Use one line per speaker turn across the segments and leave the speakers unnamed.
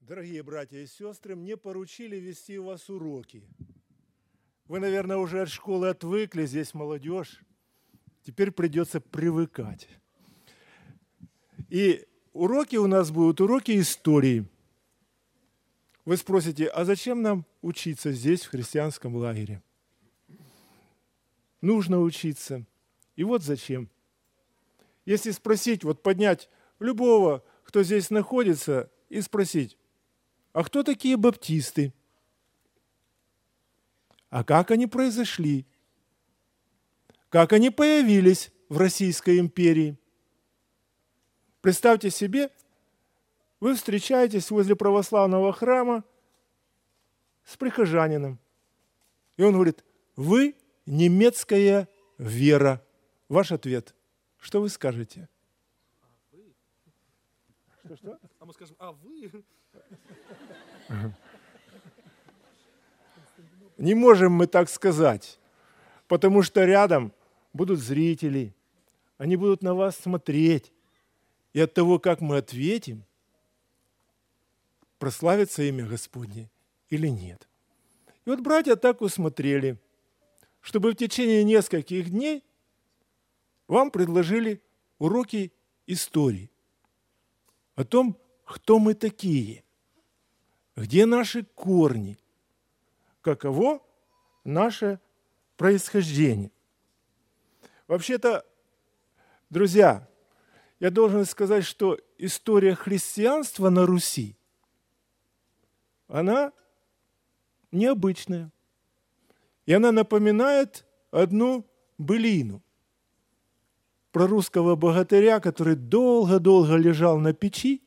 Дорогие братья и сестры, мне поручили вести у вас уроки. Вы, наверное, уже от школы отвыкли, здесь молодежь. Теперь придется привыкать. И уроки у нас будут уроки истории. Вы спросите, а зачем нам учиться здесь, в христианском лагере? Нужно учиться. И вот зачем. Если спросить, вот поднять любого, кто здесь находится, и спросить, а кто такие баптисты? А как они произошли? Как они появились в Российской империи? Представьте себе, вы встречаетесь возле православного храма с прихожанином. И он говорит, вы немецкая вера. Ваш ответ. Что вы скажете?
А вы?
Что?
А мы скажем, а вы?
Не можем мы так сказать, потому что рядом будут зрители, они будут на вас смотреть, и от того, как мы ответим, прославится имя Господне или нет. И вот братья так усмотрели, чтобы в течение нескольких дней вам предложили уроки истории о том, кто мы такие, где наши корни, каково наше происхождение. Вообще-то, друзья, я должен сказать, что история христианства на Руси, она необычная. И она напоминает одну былину про русского богатыря, который долго-долго лежал на печи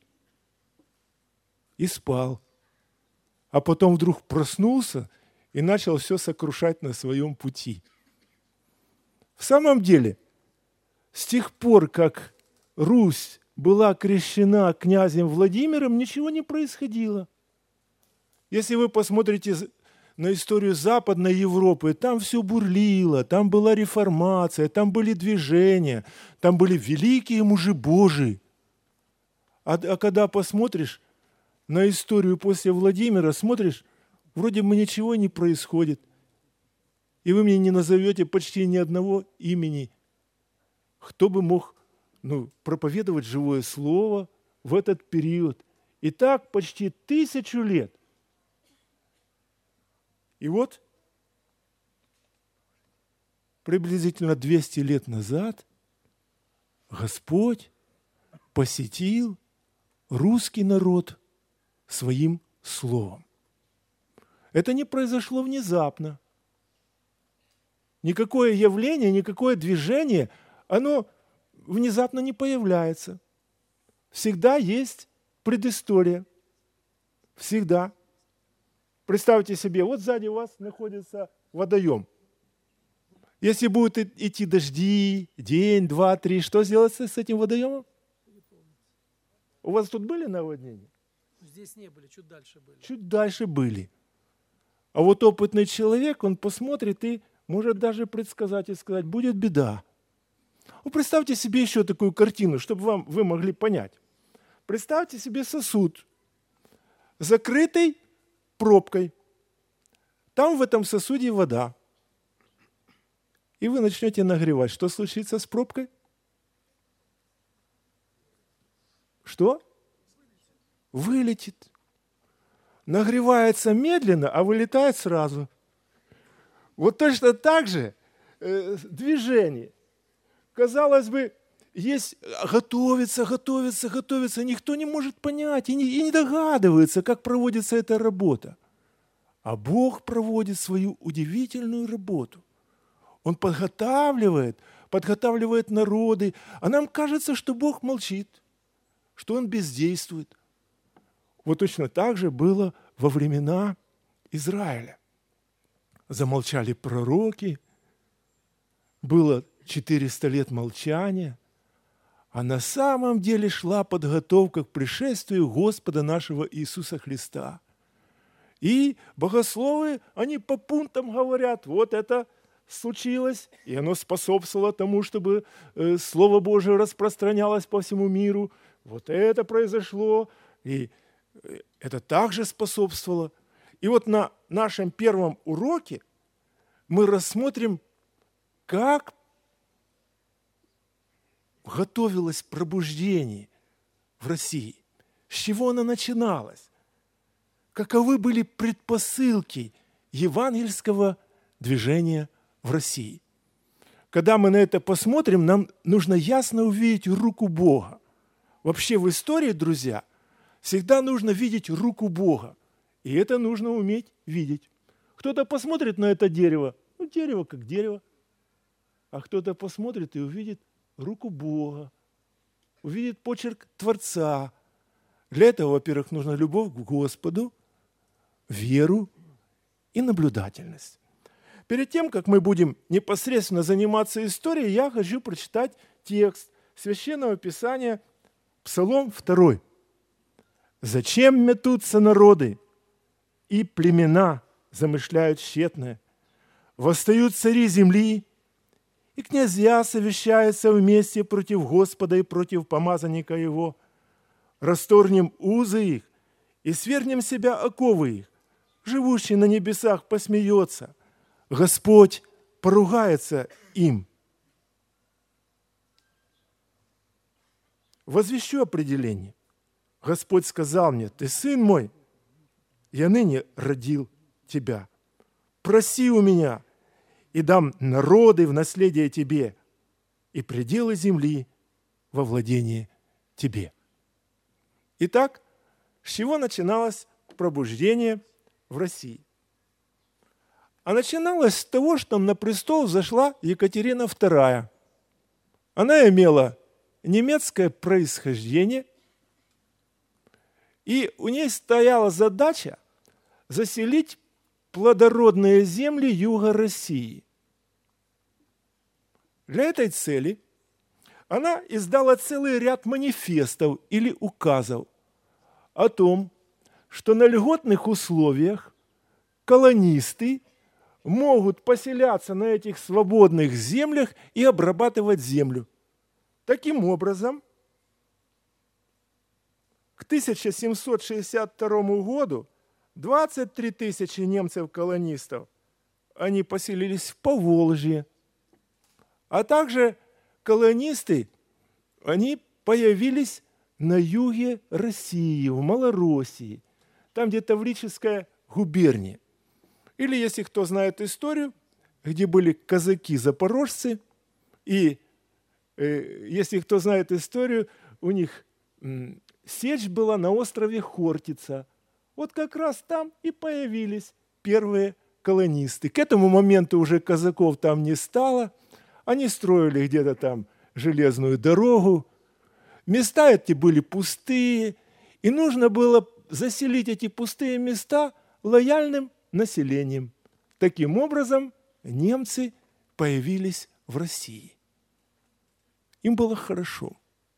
и спал. А потом вдруг проснулся и начал все сокрушать на своем пути. В самом деле, с тех пор, как Русь была крещена князем Владимиром, ничего не происходило. Если вы посмотрите на историю Западной Европы, там все бурлило, там была реформация, там были движения, там были великие мужи Божии. А когда посмотришь на историю после Владимира, смотришь, вроде бы ничего не происходит. И вы мне не назовете почти ни одного имени, кто бы мог проповедовать живое слово в этот период. И так почти 1000 лет. И вот приблизительно 200 лет назад Господь посетил русский народ своим словом. Это не произошло внезапно. Никакое явление, никакое движение, оно внезапно не появляется. Всегда есть предыстория. Всегда. Представьте себе, вот сзади вас находится водоем. Если будут идти дожди, день, 2, 3, что сделать с этим водоемом? У вас тут были наводнения?
Здесь не были, чуть дальше были.
Чуть дальше были. А вот опытный человек, он посмотрит и может даже предсказать и сказать, будет беда. Ну, представьте себе еще такую картину, чтобы вы могли понять. Представьте себе сосуд, закрытый пробкой. Там в этом сосуде вода. И вы начнете нагревать. Что случится с пробкой? Что? Вылетит. Нагревается медленно, а вылетает сразу. Вот точно так же движение. Казалось бы, есть готовится. Никто не может понять и не догадывается, как проводится эта работа. А Бог проводит свою удивительную работу. Он подготавливает народы. А нам кажется, что Бог молчит, что Он бездействует. Вот точно так же было во времена Израиля. Замолчали пророки, было 400 лет молчания, а на самом деле шла подготовка к пришествию Господа нашего Иисуса Христа. И богословы, они по пунктам говорят, вот это случилось, и оно способствовало тому, чтобы Слово Божие распространялось по всему миру. Вот это произошло, и это также способствовало. И вот на нашем первом уроке мы рассмотрим, как готовилось пробуждение в России, с чего оно начиналось, каковы были предпосылки евангельского движения в России. Когда мы на это посмотрим, нам нужно ясно увидеть руку Бога. Вообще в истории, друзья, всегда нужно видеть руку Бога. И это нужно уметь видеть. Кто-то посмотрит на это дерево, дерево как дерево. А кто-то посмотрит и увидит руку Бога, увидит почерк Творца. Для этого, во-первых, нужна любовь к Господу, веру и наблюдательность. Перед тем, как мы будем непосредственно заниматься историей, я хочу прочитать текст Священного Писания, Псалом 2. «Зачем метутся народы, и племена замышляют тщетное? Восстают цари земли, и князья совещаются вместе против Господа и против помазанника Его. Расторгнем узы их и свергнем с себя оковы их. Живущий на небесах посмеется, Господь поругается им». Возвещу определение. Господь сказал мне: «Ты сын мой, я ныне родил тебя. Проси у меня, и дам народы в наследие тебе, и пределы земли во владение тебе». Итак, с чего начиналось пробуждение в России? А начиналось с того, что на престол взошла Екатерина II. Она имела немецкое происхождение, и у ней стояла задача заселить плодородные земли юга России. Для этой цели она издала целый ряд манифестов или указов о том, что на льготных условиях колонисты могут поселяться на этих свободных землях и обрабатывать землю. Таким образом, к 1762 году 23 тысячи немцев-колонистов, они поселились в Поволжье, а также колонисты, они появились на юге России, в Малороссии, там, где Таврическая губерния. Или, если кто знает историю, где были казаки-запорожцы, и если кто знает историю, у них сечь была на острове Хортица. Вот как раз там и появились первые колонисты. К этому моменту уже казаков там не стало. Они строили где-то там железную дорогу. Места эти были пустые, и нужно было заселить эти пустые места лояльным населением. Таким образом, немцы появились в России. Им было хорошо.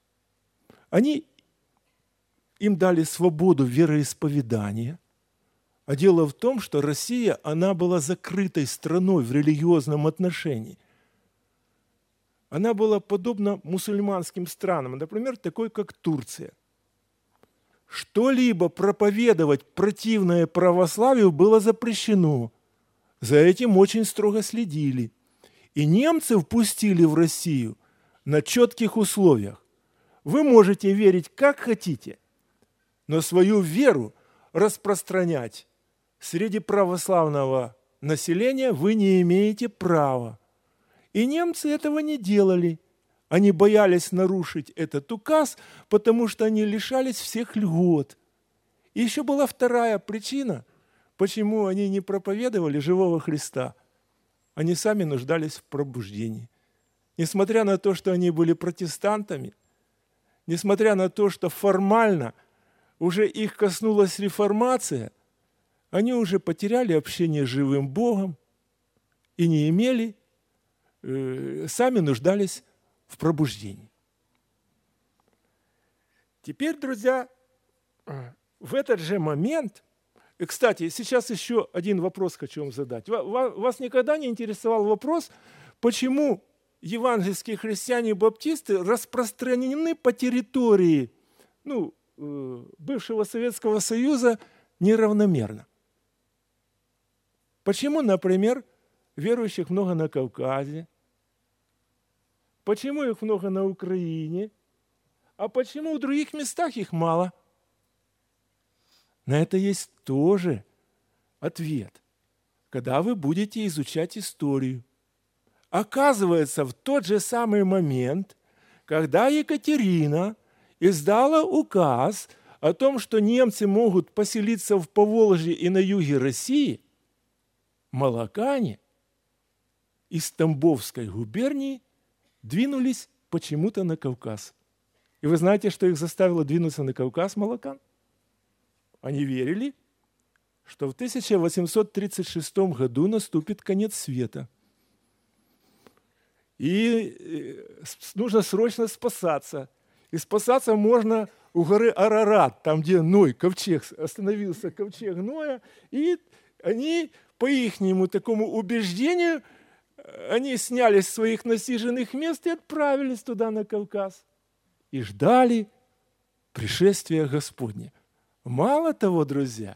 Им дали свободу вероисповедания. А дело в том, что Россия, она была закрытой страной в религиозном отношении. Она была подобна мусульманским странам, например, такой, как Турция. Что-либо проповедовать противное православию было запрещено. За этим очень строго следили. И немцев пустили в Россию на четких условиях. Вы можете верить как хотите, но свою веру распространять среди православного населения вы не имеете права. И немцы этого не делали. Они боялись нарушить этот указ, потому что они лишались всех льгот. И еще была вторая причина, почему они не проповедовали живого Христа. Они сами нуждались в пробуждении. Несмотря на то, что они были протестантами, несмотря на то, что формально уже их коснулась реформация, они уже потеряли общение с живым Богом и не имели, сами нуждались в пробуждении. Теперь, друзья, в этот же момент, и, кстати, сейчас еще один вопрос хочу вам задать. Вас никогда не интересовал вопрос, почему евангельские христиане-баптисты распространены по территории, бывшего Советского Союза неравномерно. Почему, например, верующих много на Кавказе? Почему их много на Украине? А почему в других местах их мало? На это есть тоже ответ. Когда вы будете изучать историю. Оказывается, в тот же самый момент, когда Екатерина издала указ о том, что немцы могут поселиться в Поволжье и на юге России, молокане из Тамбовской губернии двинулись почему-то на Кавказ. И вы знаете, что их заставило двинуться на Кавказ, молокан? Они верили, что в 1836 году наступит конец света. И нужно срочно спасаться. И спасаться можно у горы Арарат, там, где Ной, ковчег, остановился ковчег Ноя. И они, по ихнему такому убеждению, они снялись с своих насиженных мест и отправились туда, на Кавказ. И ждали пришествия Господня. Мало того, друзья,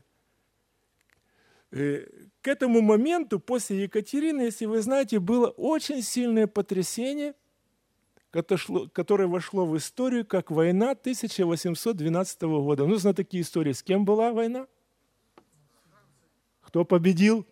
к этому моменту, после Екатерины, если вы знаете, было очень сильное потрясение, которое вошло в историю как война 1812 года. Ну, знатоки истории, с кем была война? Кто победил?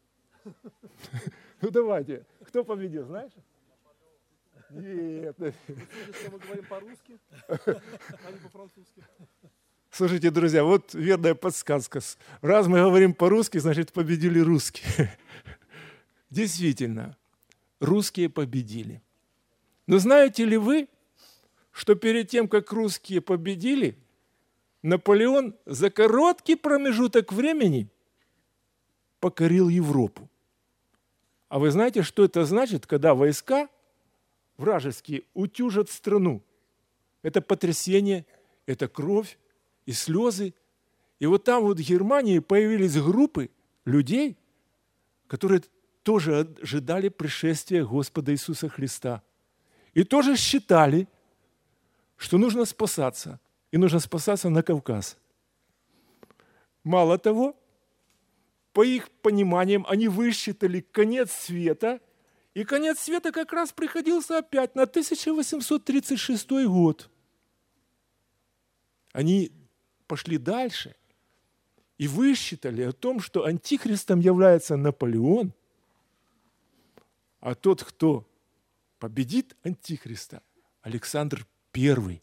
Ну, давайте. Кто победил, знаешь? Нет.
Мы говорим по-русски, а не по-французски.
Слушайте, друзья, вот верная подсказка. Раз мы говорим по-русски, значит, победили русские. Действительно, русские победили. Но знаете ли вы, что перед тем, как русские победили, Наполеон за короткий промежуток времени покорил Европу? А вы знаете, что это значит, когда войска вражеские утюжат страну? Это потрясение, это кровь и слезы. И вот там вот в Германии появились группы людей, которые тоже ожидали пришествия Господа Иисуса Христа. И тоже считали, что нужно спасаться. И нужно спасаться на Кавказ. Мало того, по их пониманиям, они высчитали конец света, и конец света как раз приходился опять на 1836 год. Они пошли дальше и высчитали о том, что антихристом является Наполеон, а тот, кто победит антихриста, Александр I.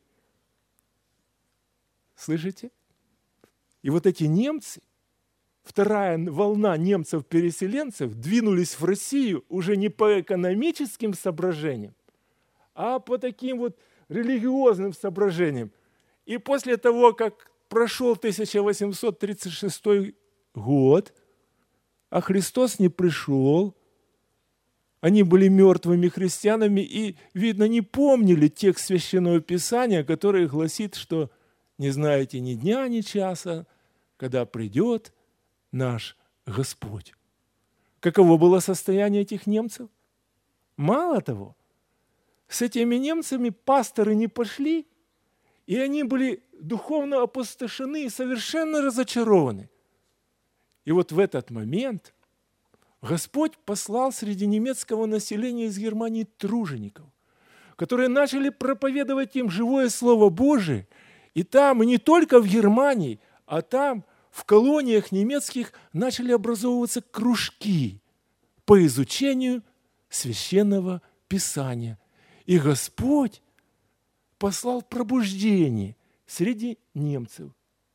Слышите? И вот эти немцы, вторая волна немцев-переселенцев, двинулись в Россию уже не по экономическим соображениям, а по таким вот религиозным соображениям. И после того, как прошел 1836 год, а Христос не пришел, они были мертвыми христианами и, видно, не помнили текст Священного Писания, который гласит, что не знаете ни дня, ни часа, когда придет наш Господь. Каково было состояние этих немцев? Мало того, с этими немцами пасторы не пошли, и они были духовно опустошены и совершенно разочарованы. И вот в этот момент Господь послал среди немецкого населения из Германии тружеников, которые начали проповедовать им живое Слово Божие, и там, и не только в Германии, а там, в колониях немецких, начали образовываться кружки по изучению Священного Писания. И Господь послал пробуждение среди немцев.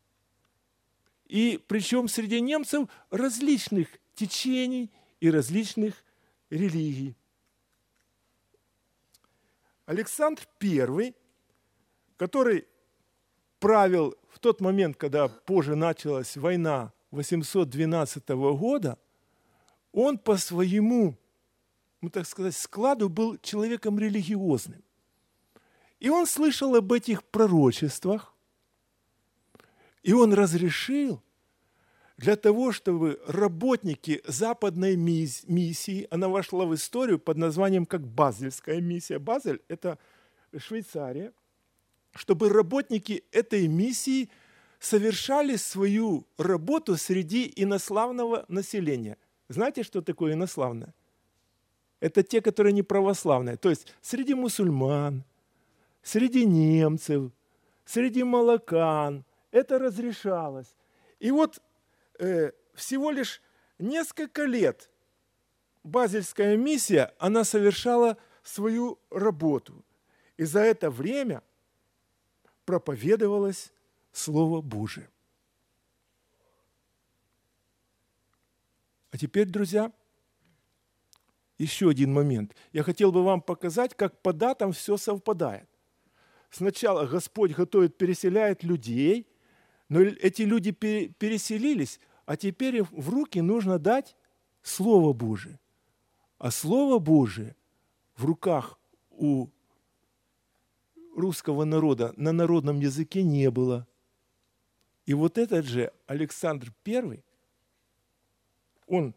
И причем среди немцев различных течений и различных религий. Александр I, который правил в тот момент, когда позже началась война 812 года, он по своему, так сказать, складу был человеком религиозным. И он слышал об этих пророчествах, и он разрешил для того, чтобы работники западной миссии, она вошла в историю под названием как Базельская миссия. Базель – это Швейцария. чтобы работники этой миссии совершали свою работу среди инославного населения. Знаете, что такое инославное? Это те, которые не православные. То есть среди мусульман, среди немцев, среди молокан. Это разрешалось. И вот всего лишь несколько лет Базельская миссия, она совершала свою работу. И за это время проповедовалось Слово Божие. А теперь, друзья, еще один момент. Я хотел бы вам показать, как по датам все совпадает. Сначала Господь готовит, переселяет людей, но эти люди переселились, а теперь им в руки нужно дать Слово Божие. А Слово Божие в руках у русского народа на народном языке не было. И вот этот же Александр I, он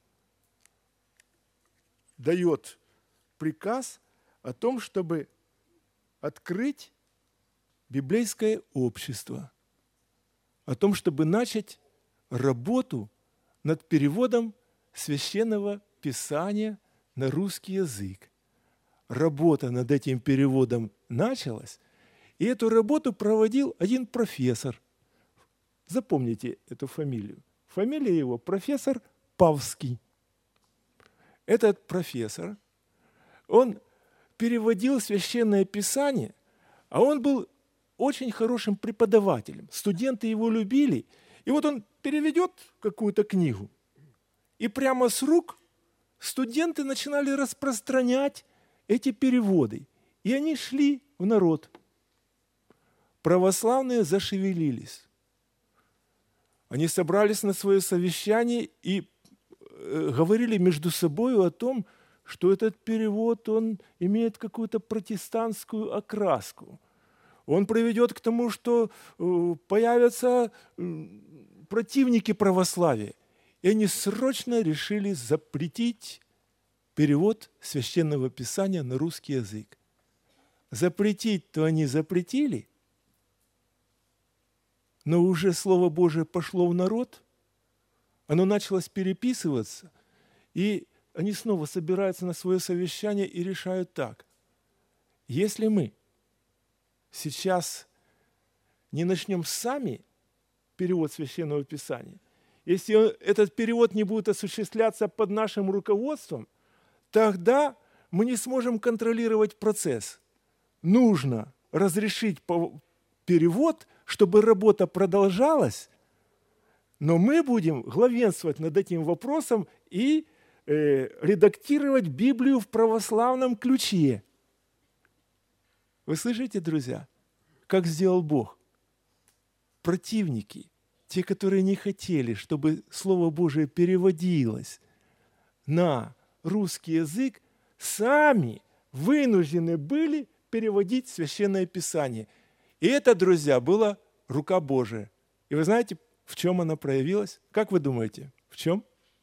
дает приказ о том, чтобы открыть библейское общество, о том, чтобы начать работу над переводом Священного Писания на русский язык. Работа над этим переводом началась, и эту работу проводил один профессор. Запомните эту фамилию. Фамилия его профессор Павский. Этот профессор, он переводил Священное Писание, а он был очень хорошим преподавателем. Студенты его любили. И вот он переведет какую-то книгу, и прямо с рук студенты начинали распространять эти переводы. И они шли в народ. Православные зашевелились. Они собрались на свое совещание и говорили между собой о том, что этот перевод, он имеет какую-то протестантскую окраску. Он приведет к тому, что появятся противники православия. И они срочно решили запретить перевод Священного Писания на русский язык. Запретить-то они запретили, но уже Слово Божие пошло в народ, оно началось переписываться, и они снова собираются на свое совещание и решают так. Если мы сейчас не начнем сами перевод Священного Писания, если этот перевод не будет осуществляться под нашим руководством, тогда мы не сможем контролировать процесс. Нужно разрешить перевод, чтобы работа продолжалась, но мы будем главенствовать над этим вопросом и редактировать Библию в православном ключе. Вы слышите, друзья, как сделал Бог? Противники, те, которые не хотели, чтобы Слово Божие переводилось на русский язык, сами вынуждены были переводить Священное Писание. И это, друзья, была рука Божия. И вы знаете, в чем она проявилась? Как вы думаете, в чем?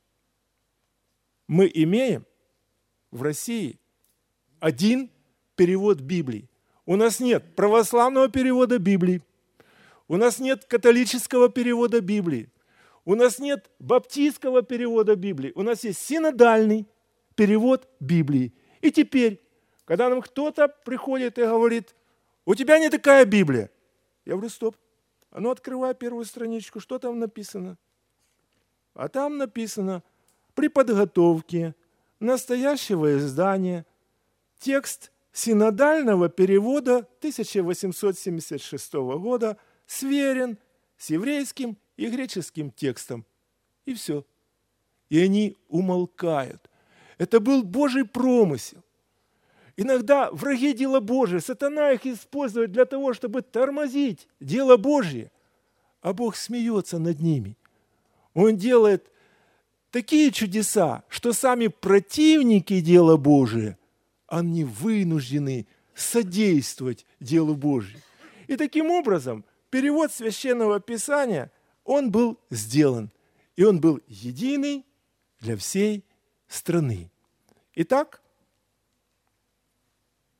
Мы имеем в России один перевод Библии. У нас нет православного перевода Библии. У нас нет католического перевода Библии. У нас нет баптистского перевода Библии. У нас есть синодальный перевод Библии. И теперь, когда нам кто-то приходит и говорит: у тебя не такая Библия. Я говорю: стоп. А ну, открывай первую страничку, что там написано? А там написано: при подготовке настоящего издания текст синодального перевода 1876 года сверен с еврейским и греческим текстом. И все. И они умолкают. Это был Божий промысел. Иногда враги дела Божие, сатана их использует для того, чтобы тормозить дело Божье, а Бог смеется над ними. Он делает такие чудеса, что сами противники дела Божия, они вынуждены содействовать делу Божьему. И таким образом перевод Священного Писания, он был сделан, и он был единый для всей страны. Итак,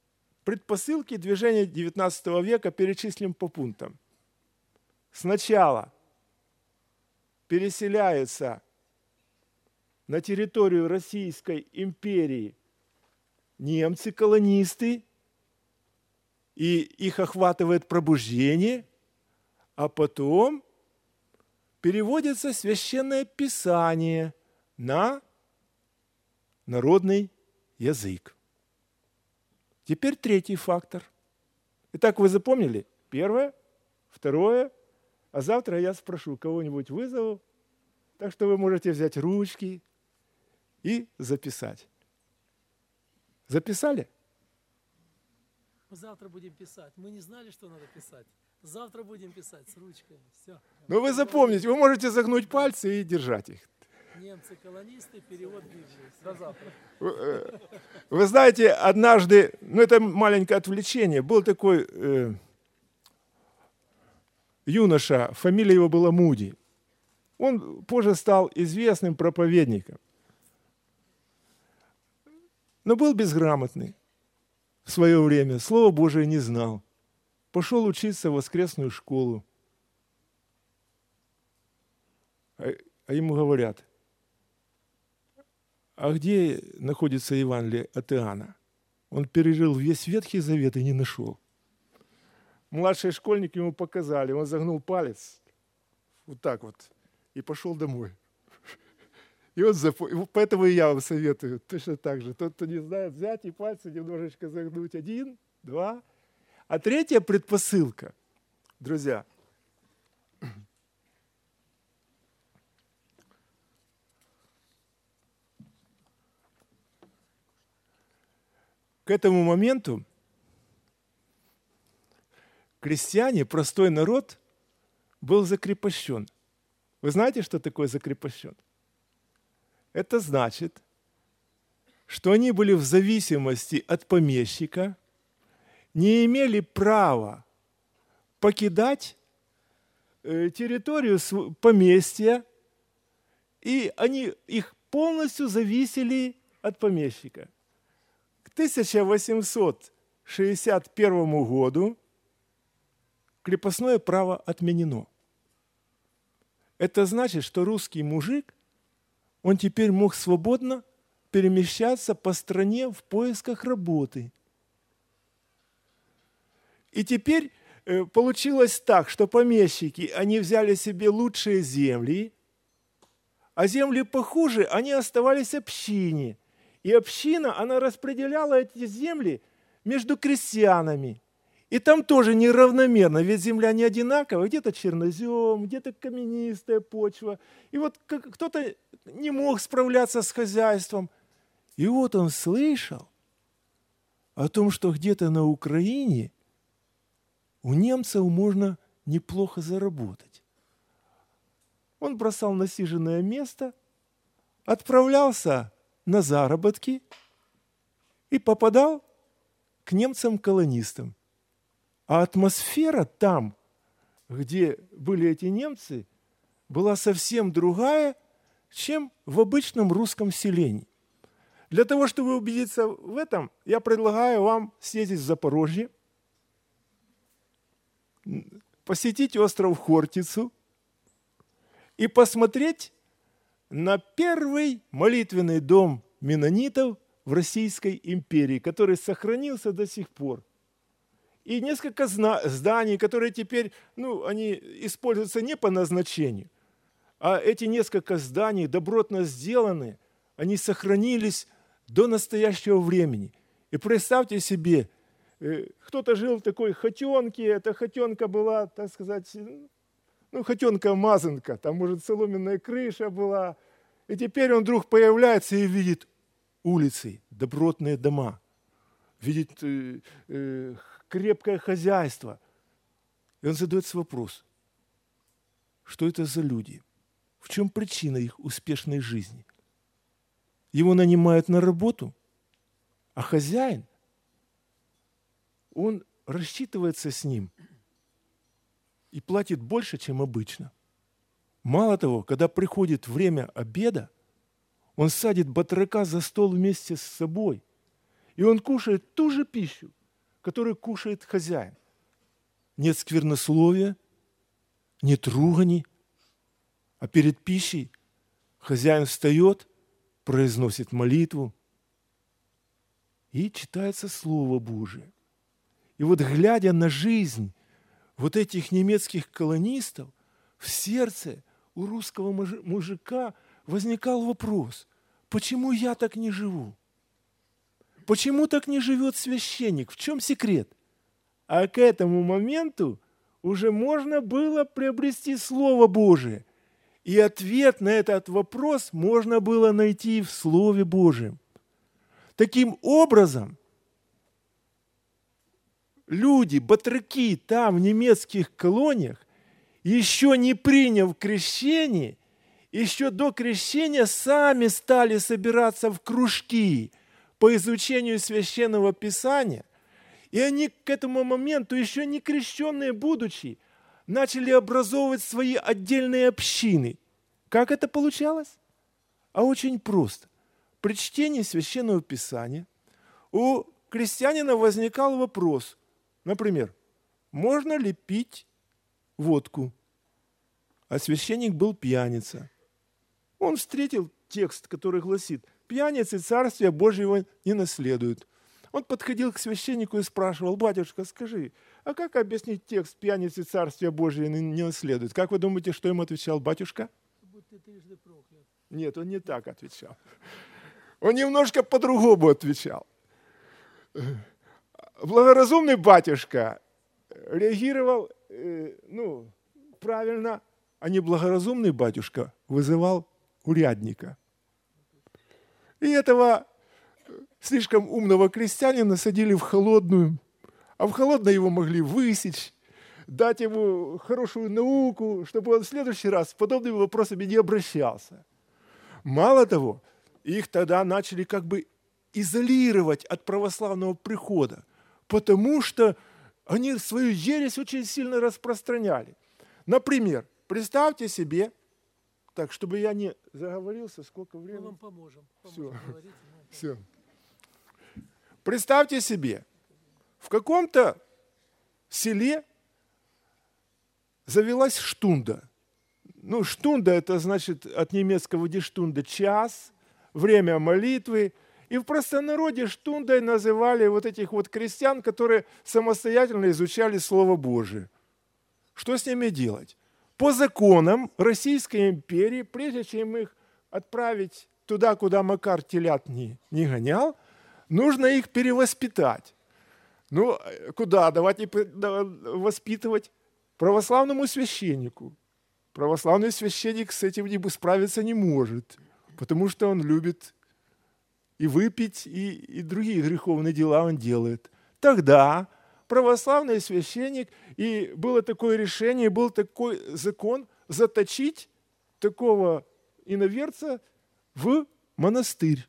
Предпосылки движения XIX века перечислим по пунктам. Сначала переселяются на территорию Российской империи немцы, колонисты, и их охватывает пробуждение, а потом переводится Священное Писание на народный язык. Теперь третий фактор. Итак, вы запомнили? Первое, второе, а завтра я спрошу, кого-нибудь вызову, так что вы можете взять ручки и записать. Записали?
Завтра будем писать. Мы не знали, что надо писать. Завтра будем писать с ручкой. Все.
Но вы запомните, вы можете загнуть пальцы и держать их.
Немцы-колонисты, перевод Библии. До завтра.
Вы знаете, однажды, это маленькое отвлечение, был такой юноша, фамилия его была Муди. Он позже стал известным проповедником, но был безграмотный в свое время, Слово Божие не знал. Пошел учиться в воскресную школу. А ему говорят: а где находится Евангелие от Иоанна? Он перерыл весь Ветхий Завет и не нашел. Младшие школьники ему показали, он загнул палец вот так вот и пошел домой. И он поэтому и я вам советую точно так же. Тот, кто не знает, взять и пальцы немножечко загнуть. 1, 2. А третья предпосылка, друзья, к этому моменту крестьяне, простой народ, был закрепощен. Вы знаете, что такое закрепощен? Это значит, что они были в зависимости от помещика, не имели права покидать территорию поместья, и они их полностью зависели от помещика. К 1861 году крепостное право отменено. Это значит, что русский мужик, он теперь мог свободно перемещаться по стране в поисках работы. И теперь получилось так, что помещики, они взяли себе лучшие земли, а земли похуже, они оставались общине. И община, она распределяла эти земли между крестьянами. И там тоже неравномерно, ведь земля не одинаковая, где-то чернозем, где-то каменистая почва. И вот кто-то не мог справляться с хозяйством. И вот он слышал о том, что где-то на Украине у немцев можно неплохо заработать. Он бросал насиженное место, отправлялся на заработки и попадал к немцам-колонистам. А атмосфера там, где были эти немцы, была совсем другая, чем в обычном русском селении. Для того, чтобы убедиться в этом, я предлагаю вам съездить в Запорожье, посетить остров Хортицу и посмотреть на первый молитвенный дом меннонитов в Российской империи, который сохранился до сих пор. И несколько зданий, которые теперь, они используются не по назначению, а эти несколько зданий, добротно сделаны, они сохранились до настоящего времени. И представьте себе, кто-то жил в такой хотенке, эта хотенка была, так сказать, хотенка-мазанка, там, может, соломенная крыша была. И теперь он вдруг появляется и видит улицы, добротные дома, видит крепкое хозяйство. И он задается вопрос, что это за люди? В чем причина их успешной жизни? Его нанимают на работу, а хозяин, он рассчитывается с ним и платит больше, чем обычно. Мало того, когда приходит время обеда, он садит батрака за стол вместе с собой, и он кушает ту же пищу, который кушает хозяин. Нет сквернословия, нет ругани, а перед пищей хозяин встает, произносит молитву, и читается Слово Божие. И вот глядя на жизнь вот этих немецких колонистов, в сердце у русского мужика возникал вопрос, почему я так не живу? Почему так не живет священник? В чем секрет? А к этому моменту уже можно было приобрести Слово Божие. И ответ на этот вопрос можно было найти в Слове Божьем. Таким образом, люди, батраки там, в немецких колониях, еще не приняв крещение, еще до крещения сами стали собираться в кружки по изучению Священного Писания, и они к этому моменту, еще не крещенные будучи, начали образовывать свои отдельные общины. Как это получалось? А очень просто. При чтении Священного Писания у крестьянина возникал вопрос, например, можно ли пить водку? А священник был пьяница. Он встретил текст, который гласит, пьяницы Царствия Божьего не наследуют. Он подходил к священнику и спрашивал, батюшка, скажи, а как объяснить текст «пьяницы Царствия Божьего не наследуют»? Как вы думаете, что ему отвечал батюшка?
Будь ты трижды проклят.
Нет, он не так отвечал. Он немножко по-другому отвечал. Благоразумный батюшка реагировал правильно, а неблагоразумный батюшка вызывал урядника. И этого слишком умного крестьянина садили в холодную, а в холодной его могли высечь, дать ему хорошую науку, чтобы он в следующий раз с подобными вопросами не обращался. Мало того, их тогда начали как бы изолировать от православного прихода, потому что они свою ересь очень сильно распространяли. Например, представьте себе, так, чтобы я не заговорился, сколько времени?
Мы вам поможем.
Все.
Говорите,
Все. Представьте себе, в каком-то селе завелась штунда. Штунда – это значит от немецкого «die Stunde» – час, время молитвы. И в простонародье штундой называли вот этих вот крестьян, которые самостоятельно изучали Слово Божие. Что с ними делать? По законам Российской империи, прежде чем их отправить туда, куда Макар телят не гонял, нужно их перевоспитать. Куда? Давайте воспитывать православному священнику. Православный священник с этим справиться не может, потому что он любит и выпить, и другие греховные дела он делает. Тогда православный священник, и было такое решение, был такой закон заточить такого иноверца в монастырь.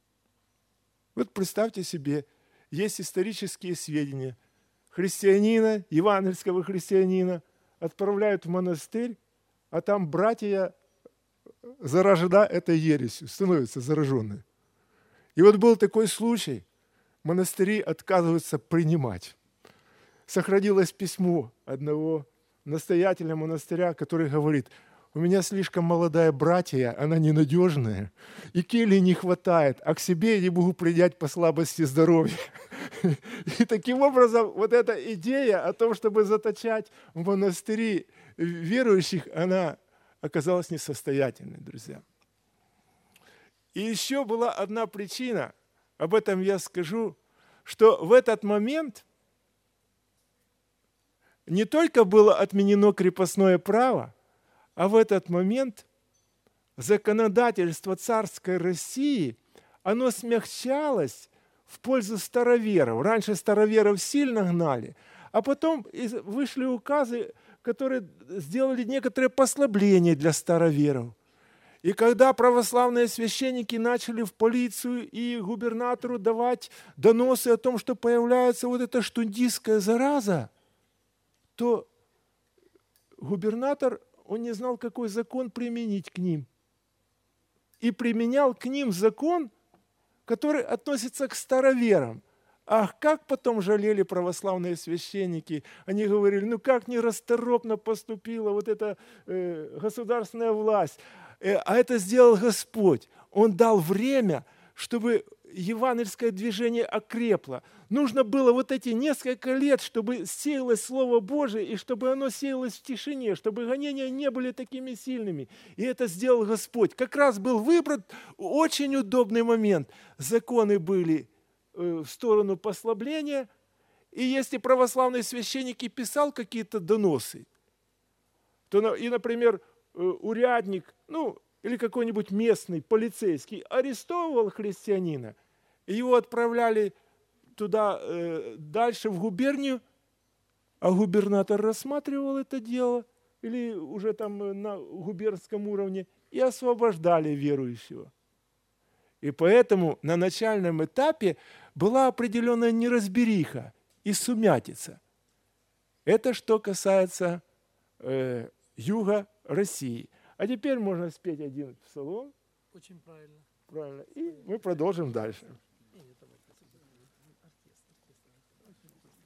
Вот представьте себе, есть исторические сведения. Христианина, евангельского христианина отправляют в монастырь, а там братья заражена этой ересью, становятся зараженные. И вот был такой случай, монастыри отказываются принимать. Сохранилось письмо одного настоятеля монастыря, который говорит, у меня слишком молодая братья, она ненадежная, и кельи не хватает, а к себе я не могу принять по слабости здоровья. И таким образом вот эта идея о том, чтобы заточать в монастыри верующих, она оказалась несостоятельной, друзья. И еще была одна причина, об этом я скажу, что в этот момент не только было отменено крепостное право, а в этот момент законодательство царской России, оно смягчалось в пользу староверов. Раньше староверов сильно гнали, а потом вышли указы, которые сделали некоторые послабления для староверов. И когда православные священники начали в полицию и губернатору давать доносы о том, что появляется вот эта штундистская зараза, то губернатор, он не знал, какой закон применить к ним. И применял к ним закон, который относится к староверам. Ах, как потом жалели православные священники. Они говорили, ну как нерасторопно поступила вот эта государственная власть. А это сделал Господь. Он дал время, чтобы евангельское движение окрепло. Нужно было вот эти несколько лет, чтобы сеялось Слово Божие, и чтобы оно сеялось в тишине, чтобы гонения не были такими сильными. И это сделал Господь. Как раз был выбран очень удобный момент. Законы были в сторону послабления, и если православный священник и писал какие-то доносы, то, и, например, урядник, ну, или какой-нибудь местный полицейский арестовывал христианина, и его отправляли туда дальше, в губернию, а губернатор рассматривал это дело, или уже там на губернском уровне, и освобождали верующего. И поэтому на начальном этапе была определенная неразбериха и сумятица. Это что касается юга России. А теперь можно спеть один псалом.
Очень правильно.
Правильно. И мы продолжим дальше.
И это вот.